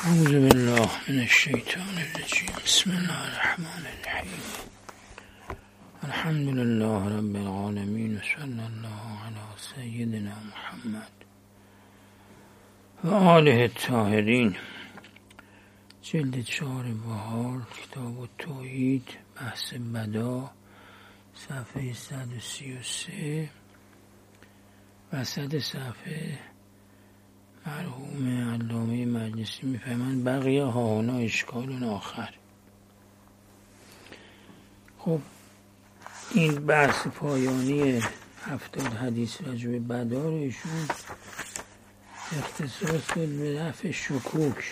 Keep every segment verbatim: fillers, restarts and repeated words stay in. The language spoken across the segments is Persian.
اعوذ بالله من الشیطان الرجیم. بسم الله الرحمن الرحیم. الحمد لله رب العالمین و صلی الله علی سیدنا محمد و آله الطاهرین. جلد چهار بهار، کتاب التوحید، بحث بدا، صفحه صد و سی و سه. وسط صفحه مرحوم علامه مجلسی میفهمند بقیه ها هنا اشکال آخر. خب این بحث پایانی هفتاد حدیث راجع به بدا رو ایشون اختصاص داد به رفع شکوک.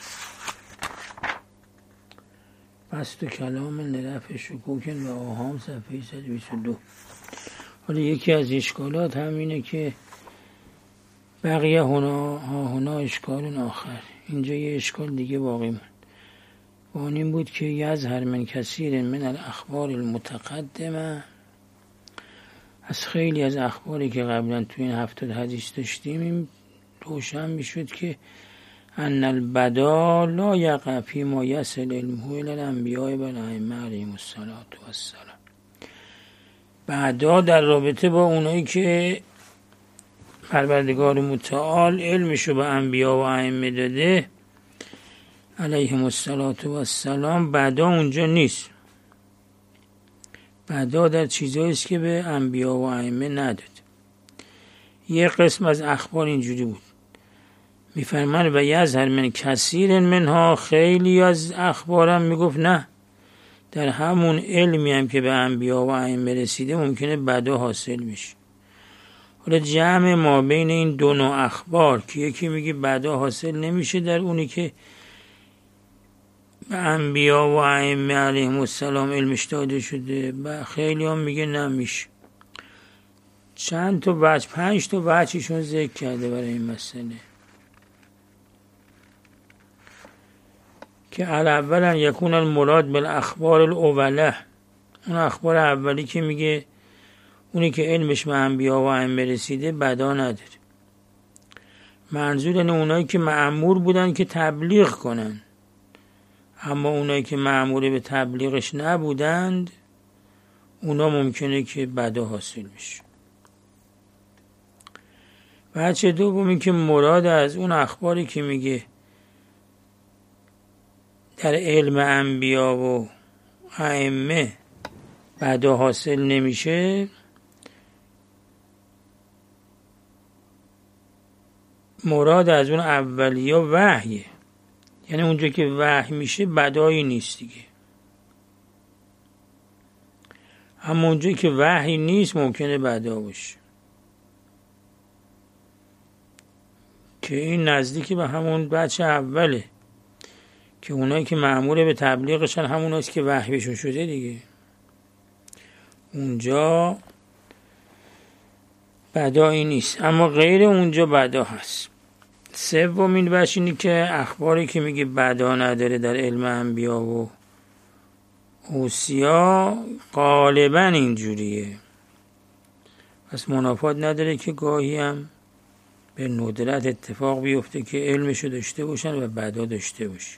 بسط و کلام لرفع شکوک و آهام، صفحه صد و بیست و دو. حالا یکی از اشکالات همینه که بقیه هنا ها هنا اشکال آخر. اینجا یه اشکال دیگه باقی موند و اون این بود که یظهر من کثیر من الاخبار المتقدمه، از خیلی از اخباری که قبلا تو این هفتاد حدیث داشتیم این روشن میشد که ان البدا لا یقع فی ما یصل علمه الی الانبیاء و الائمه علیهم الصلاة والسلام. بدا در رابطه با اونایی که پروردگار متعال علمشو به انبیا و ائمه داده علیهم الصلاة والسلام، بدا اونجا نیست. بدا در چیزایی است که به انبیا و ائمه نداد. یه قسم از اخبار اینجوری بود، میفرمان و یظهر من کثیر منها، خیلی از اخبارم میگفت نه، در همون علمی هم که به انبیا و ائمه رسیده ممکنه بدا حاصل میشه. حالا جمع ما بین این دو نوع اخبار که یکی میگه بدا حاصل نمیشه در اونی که به انبیا و ائمه علیهم السلام علمش داده شده، و خیلی هم میگه نمیشه. چند تا وجه، پنج تا وجهشون ذکر کرده برای این مسئله که اولا یکون المراد بالاخبار الاوله، اون اخبار اولی که میگه اونی که علمش به انبیا و ائمه رسیده بدا نداره. منظور اینه اونایی که مأمور بودن که تبلیغ کنن، اما اونایی که مأمور به تبلیغش نبودند اونا ممکنه که بدا حاصل بشه. بچه دومی که مراد از اون اخباری که میگه در علم انبیا و ائمه بدا حاصل نمیشه، مراد از اون اولیا وحیه، یعنی اونجا که وحی میشه بدایی نیست دیگه. اما اونجا که وحی نیست ممکنه بدا باشه، که این نزدیکی به همون بچه اوله که اونایی که مأمور به تبلیغشن هموناست که وحی بهشون شده دیگه، اونجا بدایی نیست. اما غیر اونجا بدا هست. سومین بحث اینه که اخباری که میگه بدا نداره در علم انبیا و اوصیا غالبا اینجوریه، پس منافات نداره که گاهی هم به ندرت اتفاق بیفته که علمشو داشته باشن و بدا داشته باشه.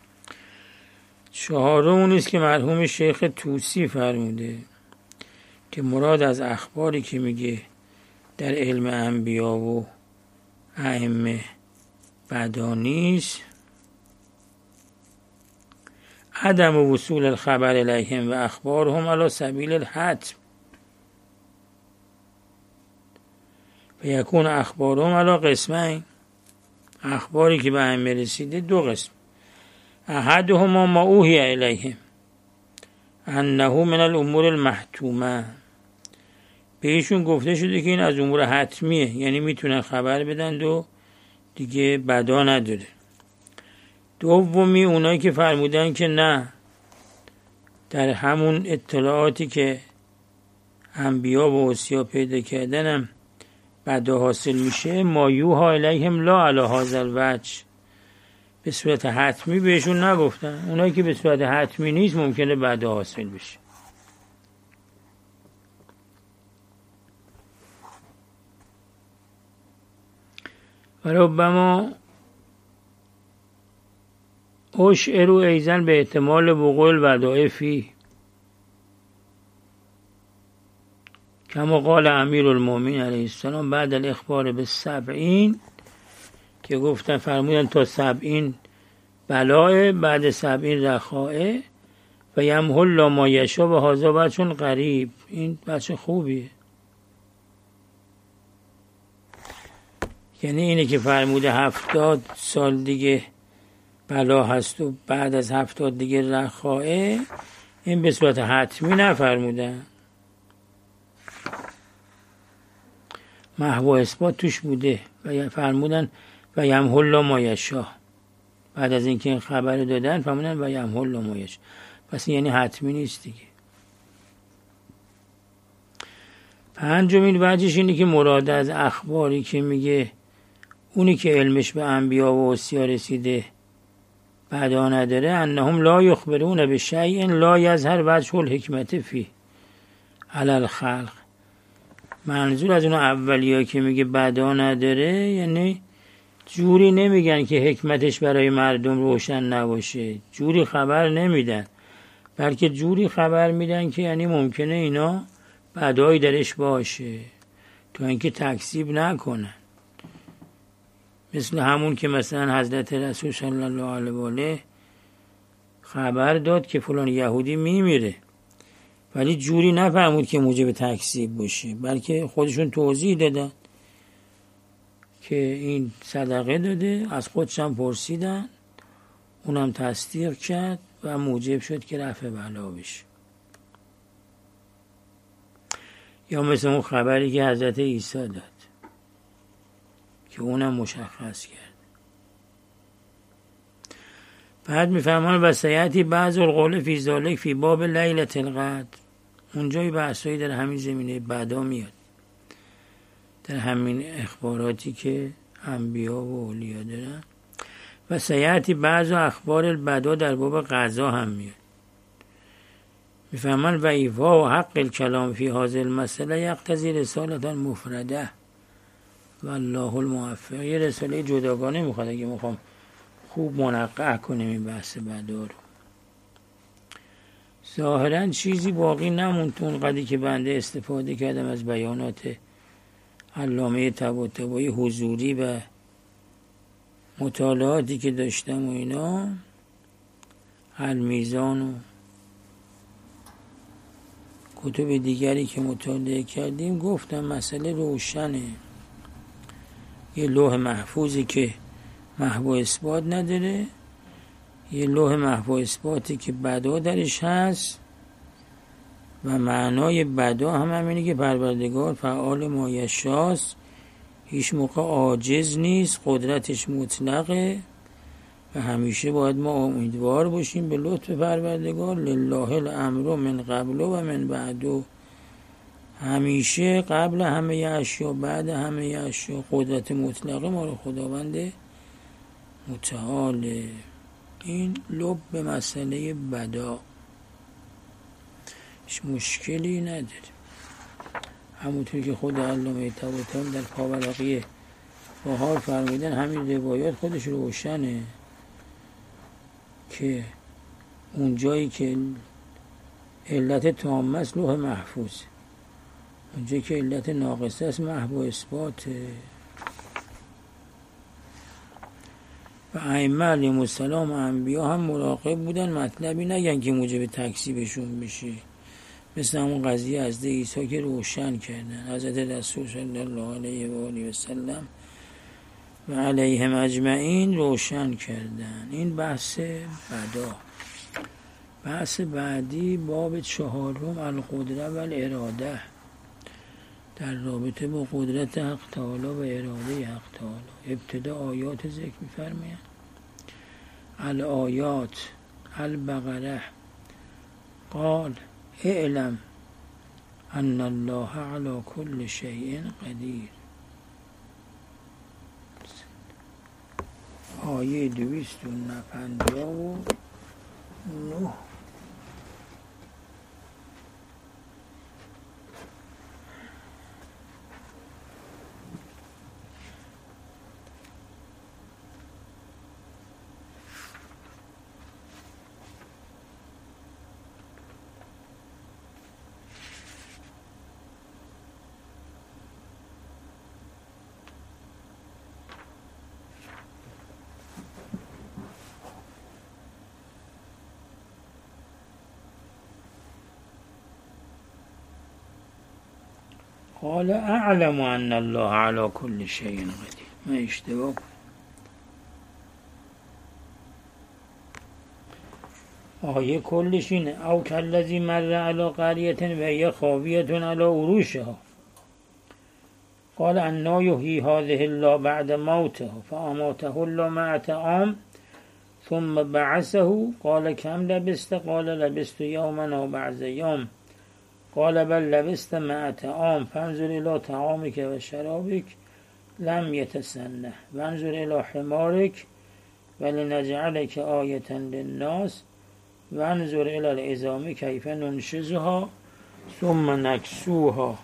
چهارم اون است که مرحوم شیخ طوسی فرموده که مراد از اخباری که میگه در علم انبیا و ائمه بدا نیست، عدم وصول الخبر الیهم و اخبارهم علی سبیل الحتم و یکون اخبارهم علی قسمین. اخباری که به ائمه رسیده دو قسم، احدهما ما اوحی الیهم انه من الامور المحتومه، بهشون گفته شده که این از امور حتمیه، یعنی میتونن خبر بدن و دیگه بدا نداره. دومی اونایی که فرمودن که نه، در همون اطلاعاتی که انبیا و اوصیا پیدا کردنم بدا حاصل میشه، ما یوها الیهم لا علی هذا الوجه، به صورت حتمی بهشون نگفتن. اونایی که به صورت حتمی نیست ممکنه بدا حاصل بشه. و ربما اشعروا ایزن به احتمال وقوع الودائفی کما قال امیر المؤمنین علیه السلام بعد الاخبار به سبعین، که گفتن فرمودن تا سبعین بلاه، بعد سبعین رخائه و یمحو الله ما یشاء و هذا بچون قریب. این بچه خوبیه، یعنی اینه که فرموده هفتاد سال دیگه بلا هست و بعد از هفتاد دیگه رخائه، این به صورت حتمی نفرمودن، محو و اثبات توش بوده و فرمودن و یمحو الله ما یشاء. بعد از اینکه این خبر دادن فرمودن و یمحو الله ما یشاء، پس یعنی حتمی نیست دیگه. پنجمین وجهش اینه که مراد از اخباری که میگه اونی که علمش به انبیا و اوصیا رسیده بعدا نداره، انهم لا یخبرون به شیء لا یظهر وجه الحکمت فیه علی الخلق. منظور از اون اولیا که میگه بعدا نداره، یعنی جوری نمیگن که حکمتش برای مردم روشن نباشه، جوری خبر نمیدن، بلکه جوری خبر میدن که یعنی ممکنه اینا بعدایی درش باشه تا اینکه تکذیب نکنن. مثل همون که مثلا حضرت رسول صلی الله علیه و آله خبر داد که فلان یهودی میمیره، ولی جوری نفرمود که موجب تکذیب باشه، بلکه خودشون توضیح دادن که این صدقه داده، از خودش هم پرسیدن، اونم تصدیق کرد و موجب شد که رفع بلا بشه. یا مثل اون خبری که حضرت عیسی داد که اونم مشخص کرد. بعد میفهمان و سیعتی بعض القول فی ذالک فی باب لیلة القدر. اونجای بحثایی در همین زمینه بعدا میاد، در همین اخباراتی که انبیا و اولیا دارن. و سیعتی بعض اخبار البدا در باب قضا هم میاد. میفهمان و ایفا و حق الکلام فی هذه المسئله یقتضی رسالة مفرده والله الموفق. یه رساله جداگانه میخواد اگه میخوام خوب منقع کنیم این بحث بدا رو. ظاهرا چیزی باقی نموند اون قدری که بنده استفاده کردم از بیانات علامه طباطبایی حضوری و مطالعاتی که داشتم و اینا، المیزان و کتب دیگری که مطالعه کردیم. گفتم مسئله روشنه، یه لوح محفوظی که محو اثبات نداره، یه لوح محو اثباتی که بدا درش هست و معنای بدا هم همینه که پروردگار فعال ما یشاست، هیچ موقع عاجز نیست، قدرتش مطلقه و همیشه باید ما امیدوار باشیم به لطف پروردگار. لله الامر من قبل و من بعد، همیشه قبل همه اشیا بعد همه اشیا قدرت مطلقه ما رو خداوند متعال. این لب به مسئله بدا هیچ مشکلی نداره. همونطور که خود علامه طباطبایی در پاورقی بهار فرمودن، همین روایات خودش روشنه که اون جایی که علت تامه است لوح محفوظ، اون جایی که علت ناقصه است محو اثباته. و ائمه علیهم السلام و انبیا هم مراقب بودن مطلبی نگن که موجب تکذیبشون بشه، مثل همون قضیه از عیسی که روشن کردن. حضرت رسول صلی الله علیه و آله و سلم و علیهم اجمعین روشن کردن. این بحث بدا. بحث بعدی باب چهارم القدره و الاراده، در رابطه با قدرت حق تعالی و اراده حق تعالی. ابتدا آیات ذکر می‌فرمایند. الآیات البقره قال اعلم ان الله علی کل شیء قدیر. آیه دویست و پنجاه و نه. قال اعلم ان الله علی کل شیء قدیر. من اشتباه آیه کلش اینه او کالذی مر علی قریة و هی خاویة علی عروشها قال انا یحیی هذه الله بعد موتها فاماته الله مئة عام ثم بعثه قال كم لبست قال لبست یوما او بعض یوم قال بل لبست مئة عام فانظر الى طعامك و شرابك لم يتسنه وانظر الى حمارك ولنجعلك آیة للناس وانظر الى العظام کیف ننشزها ثم نکسوها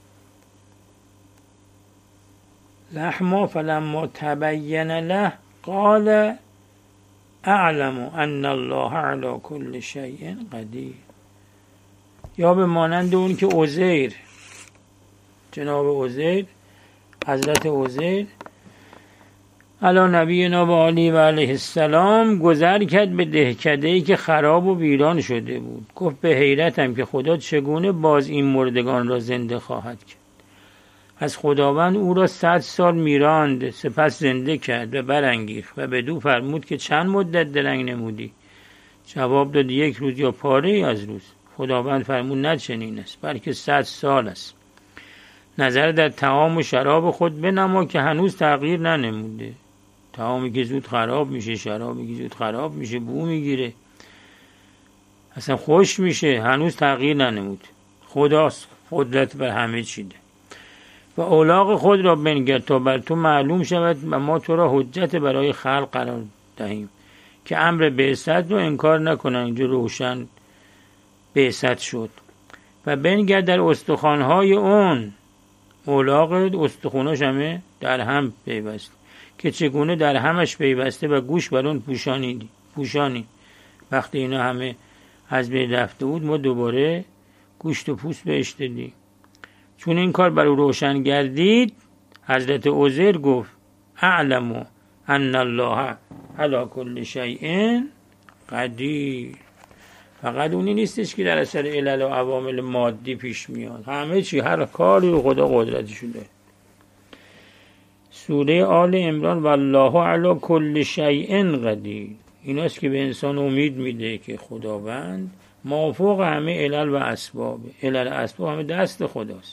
لحما فلما تبین له قال اعلم ان الله علی کل شیء قدیر. یا به مانند اون که عزیر، جناب عزیر، حضرت عزیر علی نبینا و آله و علیه السلام گذر کرد به دهکده‌ای که خراب و ویران شده بود. گفت به حیرتم که خدا چگونه باز این مردگان را زنده خواهد کرد. از خداوند او را صد سال میراند، سپس زنده کرد و برانگیخت و بدو فرمود که چند مدت درنگ نمودی؟ جواب داد یک روز یا پاره از روز. خداوند فرمود نه چنین است، بلکه صد سال است. نظر در طعام و شراب خود بنما که هنوز تغییر ننموده. طعامی که زود خراب میشه، شرابی که زود خراب میشه، بو میگیره، اصلا خوش میشه، هنوز تغییر ننمود. خداست، قدرت بر همه چیده. و اولاغ خود را بنگر تا بر تو معلوم شود و ما تو را حجت برای خلق قرار دهیم که امر بعثت رو انکار نکنن. اینجا روشن بعثت شد. و بنگر در استخوان‌های اون، اولاغ استخوناش همه در هم پیوسته، که چگونه در همش پیوسته و گوش بر اون پوشانیدی پوشانی. وقتی اینا همه از بین رفته بود ما دوباره گوشت و پوست بهش دادیم. چون این کار بر او روشن گردید، حضرت عزیر گفت اعلم ان الله علی کل شیء قدیر. فقط اونی نیستش که در اثر علل و عوامل مادی پیش میاد، همه چی، هر کاری رو خدا قدرتشو داره. سوره آل عمران والله علی کل شیء قدیر. ایناست که به انسان امید میده که خداوند مافوق همه علل و اسباب، علل و اسباب همه دست خداست.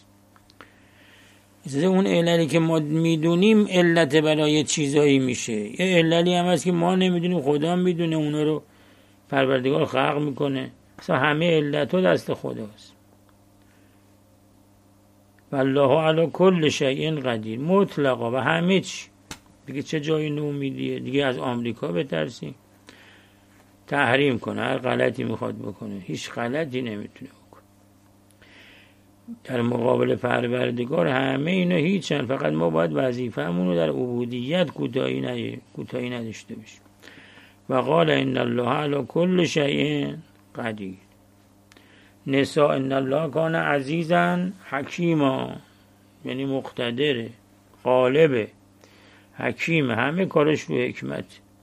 اون عللی که ما میدونیم علت برای چیزایی میشه، یه عللی هم هست که ما نمیدونیم، خدا میدونه، اونا رو پروردگار خلق میکنه. اصلا همه علت ها دست خداست. والله علی کل شیء قدیر، مطلقا و همه چی. دیگه چه جای نومیدیه؟ دیگه از آمریکا بترسیم تحریم کنه، هر غلطی میخواد بکنه، هیچ غلطی نمیتونه بکنه. در مقابل پروردگار همه اینا هیچن، فقط ما باید وظیفه‌مون رو در عبودیت کوتاهی نه کوتاهی نداشته باشیم. و قال ان الله علی کل شیء قدیر. نساء ان الله کان عزیزا حکیما، یعنی مقتدره، غالبه، حکیم، همه کارش رو حکمت،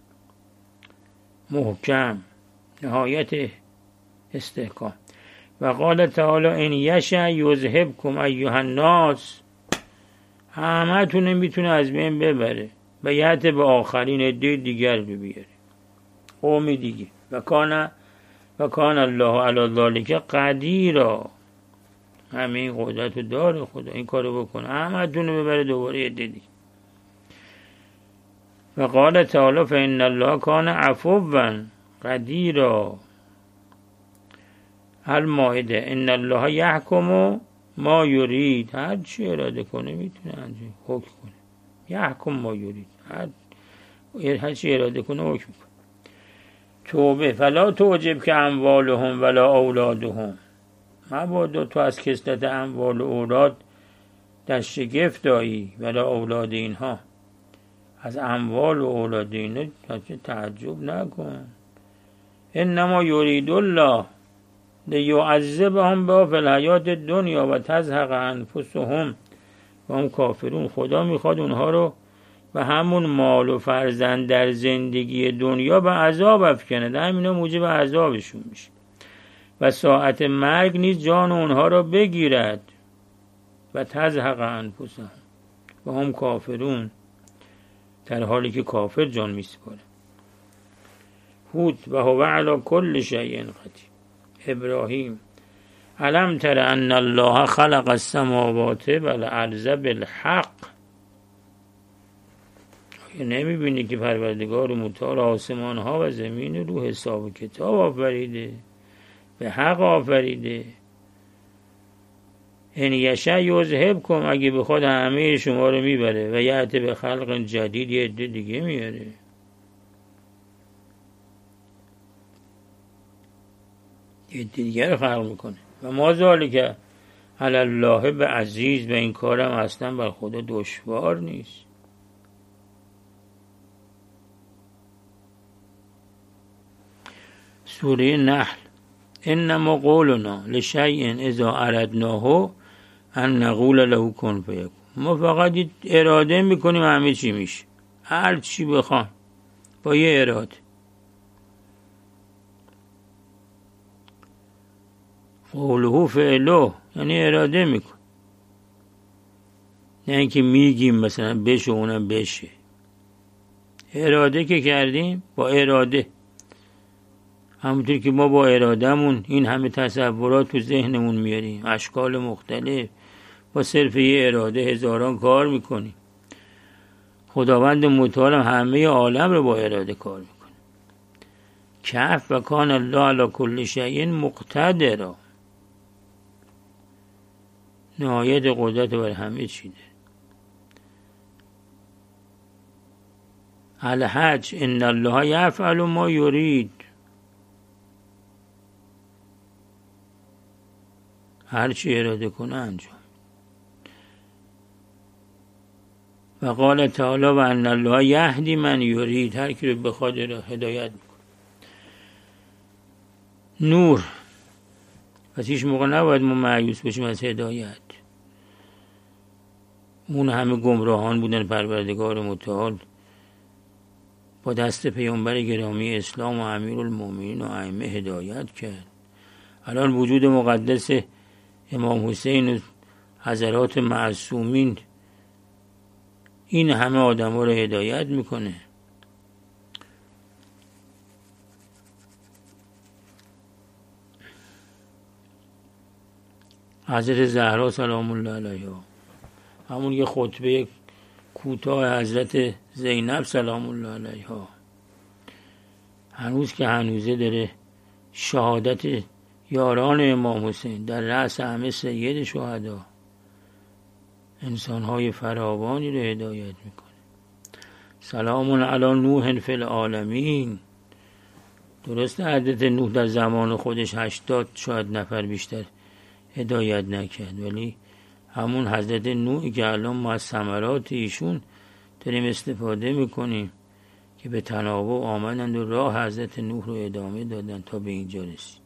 محکم، نهایت استحکام. و قال تعالی ان یشأ یذهبکم ایها الناس، همه تونه میتونه از بین ببره و یأتی به آخرین عده دیگر بیاره، قوم دیگه. و کان و کان الله علی ذلک قدیرا، همه این قدرت رو داره خدا این کارو بکنه، همه تونه ببره دوباره عده دیگه. و قال تعالی فان الله کان عفوا قدیرا. المائده ان الله یحکم ما یرید، هر چی اراده کنه میتونه انجام حکم کنه. یحکم ما یرید، هر هر چی اراده کنه حکم کنه. توبه فلا تعجب که اموالهم ولا اولادهم، مبادا تو از کثرت اموال و اولاد در شگفت آیی، ولا اولاد اینها، از اموال و اولاد اینها تعجب نکن. انما یرید الله لیعذبهم بها فی الحیات الدنیا و تزهق انفسهم و هم کافرون. خدا میخواد اونها رو و همون مال و فرزند در زندگی دنیا به عذاب افکنه، در همینا موجب عذابشون میشه. و ساعت مرگ نیز جان اونها را بگیرد. و تزهق انفسهم و هم کافرون، در حالی که کافر جان میسپاره. هود و هو علی کل شیء قدیر. ابراهیم الم تر ان الله خلق السماوات والارض بالحق. نمیبینی که پروردگار متعال آسمان ها و زمین رو حساب و کتاب آفریده، به حق آفریده. ان یشاء یذهبکم، اگه بخواد همه شما رو میبره و یأتی به خلق جدید، یه عده دیگه میاره. یه عده دیگه رو خلق میکنه. و ما ذالک علی الله به عزیز، و این کارم اصلا بر خدا دشوار نیست. سوره نحل انما قولنا لشیء اذا اردناه ان نقول له کن فیکون. ما فقط اراده میکنیم همه چی میشه، هر چی بخوام با یه اراده. قوله فعله یعنی اراده میکن، نه اینکه میگیم مثلا بشه اونم بشه. اراده که کردیم با اراده، همونطور که ما با ارادهمون این همه تصورات تو ذهنمون میاریم، اشکال مختلف، با صرف یه اراده هزاران کار میکنیم. خداوند متعال همه عالم رو با اراده کار میکنه. کف و کان الله علی کل شیء مقتدر، نهایت قدرت بر همه چی داره. الحج ان الله یفعل ما یرید، هر چی اراده کنه انجام. و قال تعالی و ان الله یهدی من یرید، هر کی رو بخواد هدایت میکنه. نور، پس هیچ موقع نباید ما مایوس بشیم از هدایت. اون همه گمراهان بودن، پروردگار متعال با دست پیامبر گرامی اسلام و امیرالمومنین و ائمه هدایت کرد. الان وجود مقدس امام حسین و حضرات معصومین این همه آدم ها رو هدایت میکنه. حضرت زهرا سلام الله علیها، همون یه خطبه کوتاه حضرت زینب سلام الله علیها، هنوز که هنوزه داره شهادت یاران امام حسین در رأس همه سید شهدا، انسانهای فراوانی رو هدایت میکنه. سلام علی نوح فی العالمین. درست حضرت نوح در زمان خودش هشتاد شاید نفر بیشتر هدایت نکرد، ولی همون حضرت نوحی که الان ما از ثمرات ایشون داریم استفاده میکنیم که به تناوب آمدند و راه حضرت نوح رو ادامه دادن تا به اینجا رسید.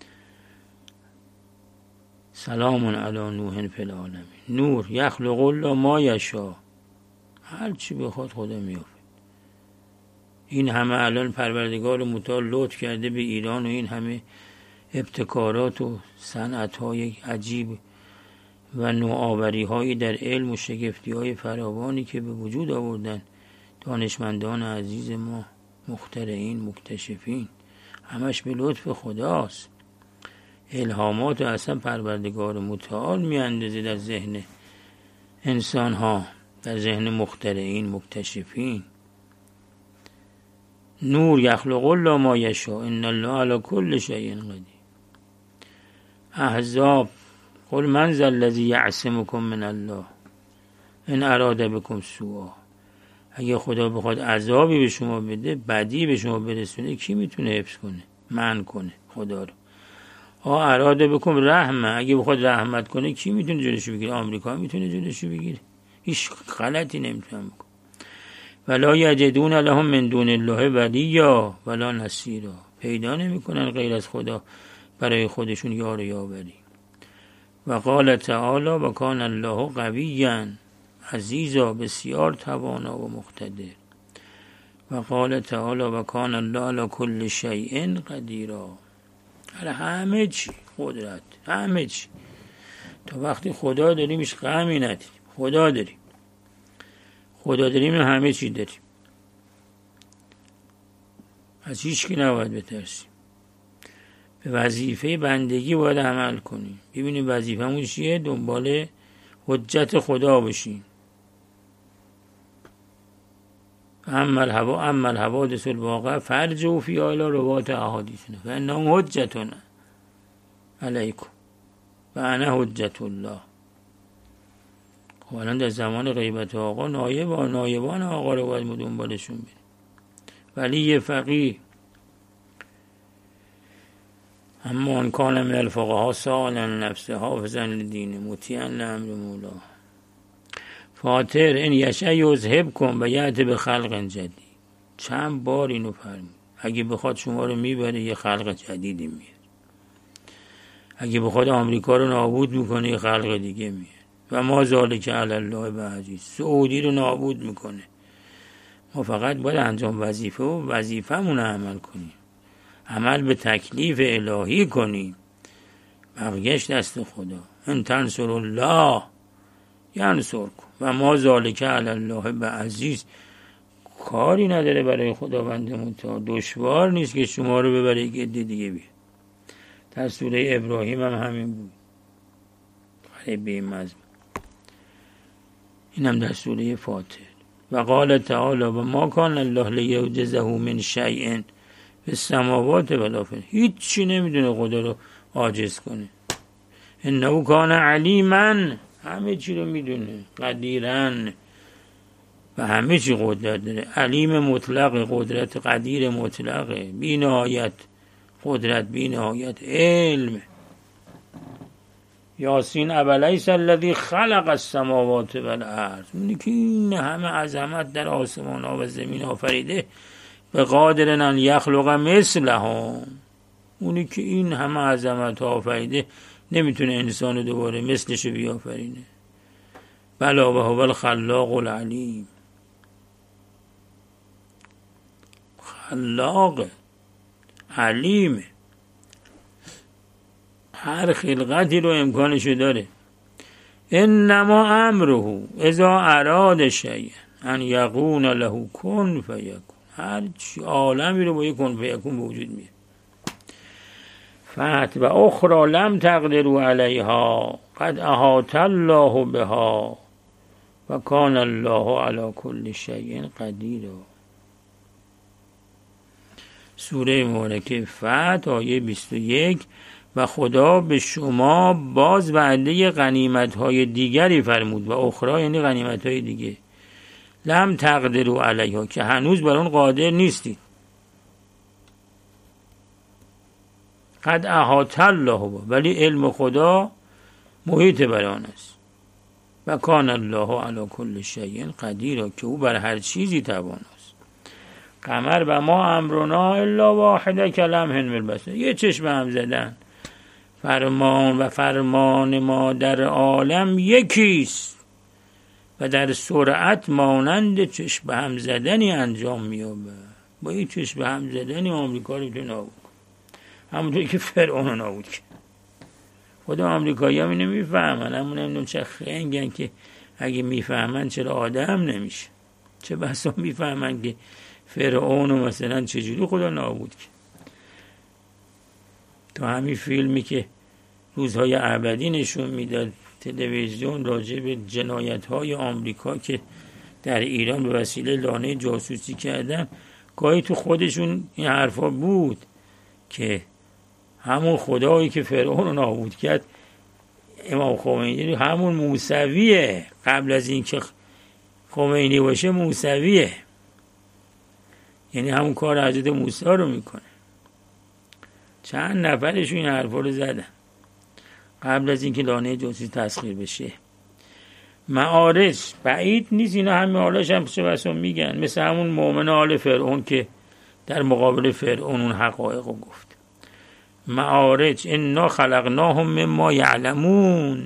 سلام علی نوح فی العالمین. نور یخلق الله ما یشاء، هر چی بخواد خدا میافرینه. این همه الان پروردگار متعال لطف کرده به ایران و این همه ابتکارات و صنعت‌های عجیب و نوآوری‌هایی در علم و شگفتی‌های فراوانی که به وجود آوردن دانشمندان عزیز ما، مخترعین، مکتشفین، همش به لطف خداست. الهامات اصلا پروردگار متعال میاندازه در ذهن انسان ها، در ذهن مخترعین، مکتشفین. نور یخلق الله ما یشاء ان الله علی کل شیء قدیر. احزاب قل من ذا الذی یعصمکم من الله ان اراد بکم سوءا. اگه خدا بخواد عذابی به شما بده، بدی به شما برسونه، کی میتونه حفظ کنه، منع کنه خدا رو؟ آ اراده بکن رحمه، اگه بخواد رحمت کنه کی میتونه جلوشو بگیره؟ آمریکا میتونه جلوشو بگیره؟ هیچ غلطی نمیتونه بکنه. ولا یجدون لهم من دون الله ولیا ولا نصیرا، پیدا نمیکنن غیر از خدا برای خودشون یار و یاوری. و قال تعالی و کان الله قویا عزیزا، بسیار توانا و مقتدر. و قال تعالی و کان الله علی کل شیء قدیرا، همه چی قدرت، همه چی. تا وقتی خدا داریم هیچ غمی نداریم. خدا داریم خدا داریم همه چی داریم، از هیچ کی نباید بترسیم. به وظیفه بندگی باید عمل کنیم. ببینیم وظیفه‌مون چیه، دنبال حجت خدا باشیم. اما الهوا اما الحوادث الواقع فرجوا فی الی روات احادیثنا فانهم حجتنا علیکم و انا حجت الله. خب الان در زمان غیبت آقا نایب و نایبان آقا رو باید دنبالشون بریم. ولی فقیه اما ان کان من الفقهاء سائلا نفسه حافظا لدین مطیعا لامر مولا فاتر این یشاء یذهبکم و یأتی بخلق جدید. چند بار اینو فرمود. اگه بخواد شما رو میبره یه خلق جدیدی میاد. اگه بخواد آمریکا رو نابود میکنه یه خلق دیگه میاد. و ما ذالک علی الله بعزیز. سعودی رو نابود میکنه. ما فقط باید انجام وظیفه و وظیفه‌مون عمل کنیم. عمل به تکلیف الهی کنیم. بقیه‌اش دست خدا. ان تنصروا الله ینصرکم و ما ذالک علی الله بعزیز. کاری نداره برای خداوندمون تا دشوار نیست که شما رو ببره یه عده دیگه بیاد. در سوره ابراهیم هم همین بود. خیلی به این مضمون. اینم در سوره فاطر. و قال تعالی و ما کان الله لیعجزه من شیء فی السماوات و لا فی الارض. هیچ چی نمیدونه خدا رو عاجز کنه. انه کان علیما، همه چی رو میدونه، قدیرن و همه چی قدرت داره. علیم مطلق، قدرت قدیر مطلقه، بی نهایت قدرت، بی نهایت علم. یاسین ابلیس الذی خلق السماوات و الارض. اونی که این همه عظمت در آسمان ها و زمین آفریده، به قادرن ان یخلق مثلهم. اونی که این همه عظمت آفریده نمیتونه انسان رو دوباره مثلشو بیافرینه. بلا و هو الخلاق العلیم. خلاق علیم، هر خلقتی رو امکانشو داره. انما امره اذا اراد شیئا ان یقول له کن فیکون. هر چی عالمی رو با یک کن فیکون به وجود میاد. فات و اخرى لم تقدروا علیها قد احاط الله بها و کان الله علی کل شیء قدیر. سوره مبارکه فتح آیه بیست و یک. و خدا به شما باز وعده غنیمت های دیگری فرمود. و اخرى یعنی غنیمت های دیگه. لم تقدروا علیها، که هنوز بر اون قادر نیستید. قد احاط الله با، ولی علم خدا محیط بر آن است. و کان الله علی کل شیء قدیر، که او بر هر چیزی تواناست. قمر و ما امرنا الا واحده کلمح بالبصر. یه چشم هم زدن. فرمان و فرمان ما در عالم یکیست و در سرعت مانند چشم هم زدنی انجام می‌یابد. با این چشم هم زدنی آمریکا رو می‌تونه نابود کنه، همونطور که فرعون رو نابود کرد. خود آمریکایی هم اینو میفهمن، همون نمیدونم چه خنگن که اگه میفهمن چرا آدم نمیشه. چه بسا میفهمن که فرعون رو مثلا چجوری خدا نابود کرد. تو همین فیلمی که روزهای ابدی نشون میداد تلویزیون راجع به جنایت‌های آمریکا که در ایران به وسیله لانه جاسوسی کردن، گاهی تو خودشون این حرفا بود که همون خدایی که فرعون رو نابود کرد، امام خمینی همون موسویه. قبل از این که خمینی باشه موسویه، یعنی همون کار حضرت موسی رو میکنه. چند نفرشون این حرفا رو زدن قبل از اینکه لانه جاسوسی تسخیر بشه. معارج بعید نیست اینا همه حالاش هم چه بسا میگن، مثل همون مؤمن آل فرعون که در مقابل فرعون اون حقایق رو گفت. معارج انا خلقناهم مما یعلمون.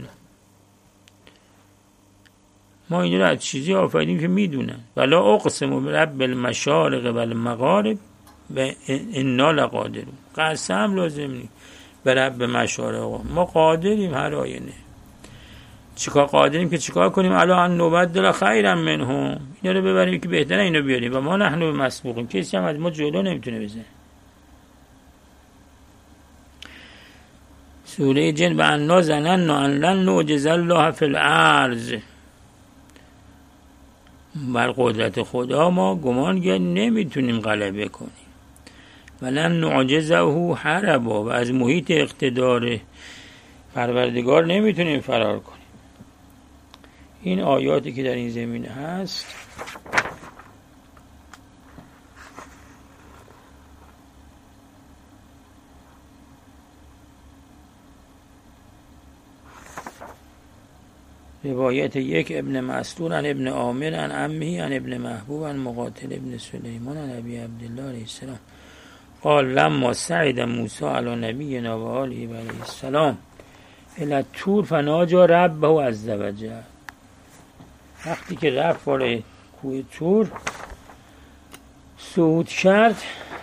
ما این رو از چیزی آفریدیم که میدونن. ولا اقسم برب المشارق و المغارب و انا لقادرون. قسم لازم نیست برب مشارق، ما قادریم هر آینه. چیکار قادریم که چیکار کنیم؟ الا ان نبدل خیرا منهم، اینا رو ببریم که بهتره اینو بیاریم و ما نحن مسبوقیم، کسی هم از ما جلو نمیتونه بزنه. سوره جن: و انا ظننا ان لن نعجز الله فی الارض، بر قدرت خدا ما گمان کردیم نمیتونیم غلبه کنیم. ولن نعجزه هربا، و از محیط اقتدار پروردگار نمیتونیم فرار کنیم. این آیاتی که در این زمینه هست روایت یک ابن مسعود عن ابن عامر عن عمه عن ابن محبوب عن مقاتل ابن سلیمان عن ابی عبدالله علیه السلام قال لما صعد موسی علی نبینا و آله علیه السلام الی الطور فناجی ربه عز وجل، وقتی که رفت بالای کوه طور صعود کرد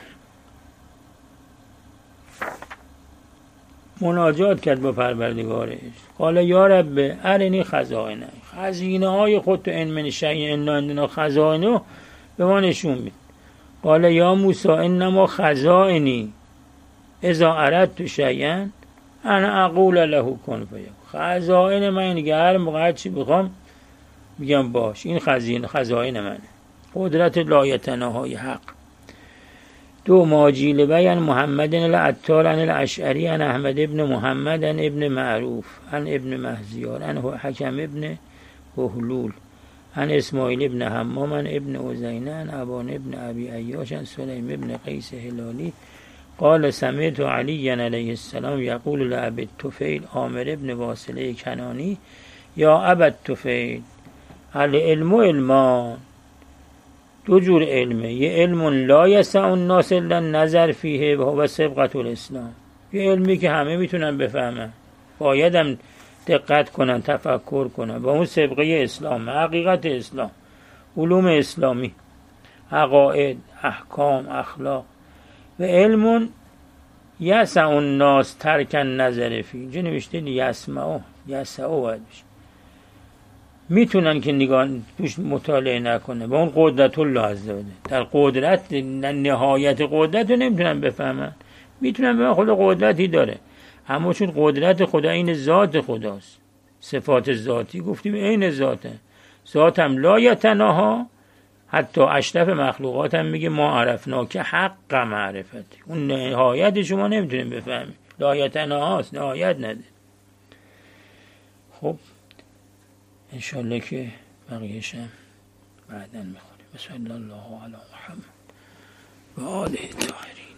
مناجات کرد با پروردگارش. قال یا رب ارنی خزائنه، خزینه های خود تو ان من شیء الا عندنا خزائنه به ما نشون بده. قال یا موسی انما خزائنی اذا اردت شیئا انا اقول له کن فیکون، خزائن من اینه که هر موقع چی بخوام میگم باش. این خزینه خزائن منه، قدرت لایتناهای حق. دو ماجیل بیان محمد العطار عن الاشعری عن احمد ابن محمد عن ابن معروف عن ابن مهزیار عن حکم ابن بهلول عن اسماعیل ابن حمام عن ابن عزینه عن ابان ابن ابی عیاش عن سلیم ابن قیس هلالی قال سمعت علی علیه السلام یقول لابی الطفیل عامر ابن واصله کنانی یا ابا الطفیل العلم علمان، دو جور علمه، یه علم لا یسع الناس الا النظر فیه و هو سبقة الاسلام، یه علمی که همه میتونن بفهمن، بایدم دقت کنن تفکر کنن، با اون سبقه اسلام، حقیقت اسلام، علوم اسلامی، عقاید، احکام، اخلاق. و علم یسع الناس ترک النظر فیه، اینجا نوشته یسمعو یسعو باید بشه، میتونن که نگاه توش مطالعه نکنه، با اون قدرت الله عز وجل، در قدرت نهایت قدرت رو نمیتونن بفهمن، میتونن به خدا قدرتی داره، اما چون قدرت خدا این ذات خداست، صفات ذاتی گفتیم این ذاته، ذات هم لا یتناها، حتی اشرف مخلوقات هم میگه ما عرفنا که حق معرفتی، اون نهایت شما نمیتونین بفهمید، لا یتناهاست، نهایت نده. خب انشالله که بقیه‌ش هم بعداً میخونیم. صلی الله علی محمد و آله الطاهرین.